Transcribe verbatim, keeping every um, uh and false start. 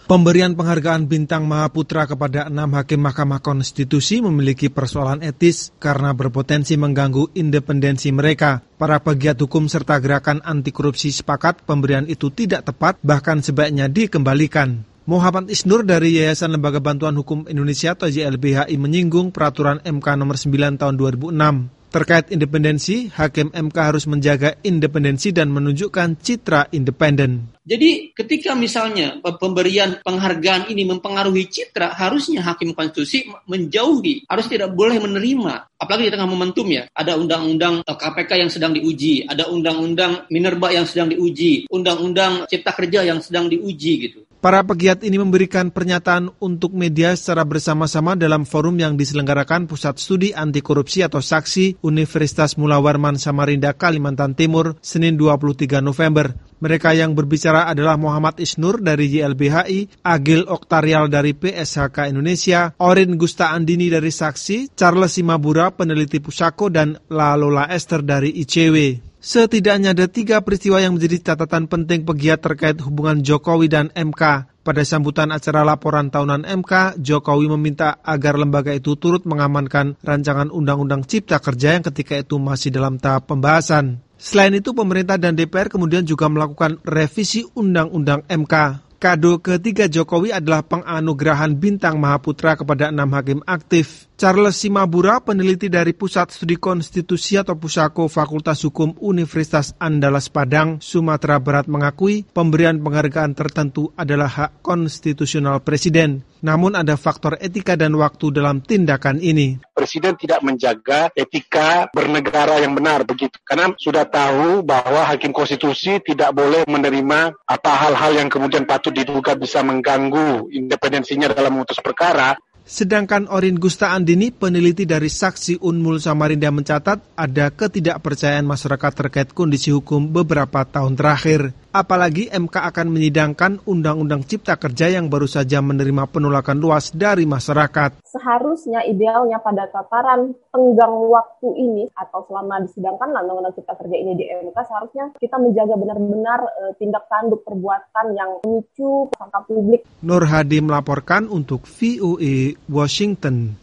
Pemberian penghargaan Bintang Mahaputra kepada enam hakim Mahkamah Konstitusi memiliki persoalan etis karena berpotensi mengganggu independensi mereka. Para pegiat hukum serta gerakan anti korupsi sepakat pemberian itu tidak tepat, bahkan sebaiknya dikembalikan. Muhammad Isnur dari Yayasan Lembaga Bantuan Hukum Indonesia atau Y L B H I menyinggung peraturan M K nomor sembilan tahun dua ribu enam. Terkait independensi, hakim M K harus menjaga independensi dan menunjukkan citra independen. Jadi ketika misalnya pemberian penghargaan ini mempengaruhi citra, harusnya hakim konstitusi menjauhi, harus tidak boleh menerima. Apalagi di tengah momentum ya, ada undang-undang K P K yang sedang diuji, ada undang-undang Minerba yang sedang diuji, undang-undang Cipta Kerja yang sedang diuji gitu. Para pegiat ini memberikan pernyataan untuk media secara bersama-sama dalam forum yang diselenggarakan Pusat Studi Anti Korupsi atau Saksi Universitas Mula Warman Samarinda, Kalimantan Timur, Senin dua puluh tiga November. Mereka yang berbicara adalah Muhammad Isnur dari Y L B H I, Agil Oktarial dari P S H K Indonesia, Orin Gusta Andini dari Saksi, Charles Simabura peneliti Pusako, dan Lalola Esther dari I C W. Setidaknya ada tiga peristiwa yang menjadi catatan penting pegiat terkait hubungan Jokowi dan M K. Pada sambutan acara laporan tahunan M K, Jokowi meminta agar lembaga itu turut mengamankan rancangan Undang-Undang Cipta Kerja yang ketika itu masih dalam tahap pembahasan. Selain itu, pemerintah dan D P R kemudian juga melakukan revisi Undang-Undang M K. Kado ketiga Jokowi adalah penganugerahan Bintang Mahaputra kepada enam hakim aktif. Charles Simabura, peneliti dari Pusat Studi Konstitusi atau Pusako Fakultas Hukum Universitas Andalas Padang, Sumatera Barat mengakui pemberian penghargaan tertentu adalah hak konstitusional Presiden. Namun ada faktor etika dan waktu dalam tindakan ini. Presiden tidak menjaga etika bernegara yang benar begitu. Karena sudah tahu bahwa hakim konstitusi tidak boleh menerima apa hal-hal yang kemudian patut diduga bisa mengganggu independensinya dalam memutus perkara. Sedangkan Orin Gusta Andini, peneliti dari Saksi Unmul Samarinda mencatat ada ketidakpercayaan masyarakat terkait kondisi hukum beberapa tahun terakhir. Apalagi M K akan menyidangkan Undang-Undang Cipta Kerja yang baru saja menerima penolakan luas dari masyarakat. Seharusnya idealnya pada tataran tenggang waktu ini atau selama disidangkan Undang-Undang Cipta Kerja ini di M K, seharusnya kita menjaga benar-benar e, tindak tanduk perbuatan yang memicu prasangka publik. Nur Hadi melaporkan untuk V O A Washington.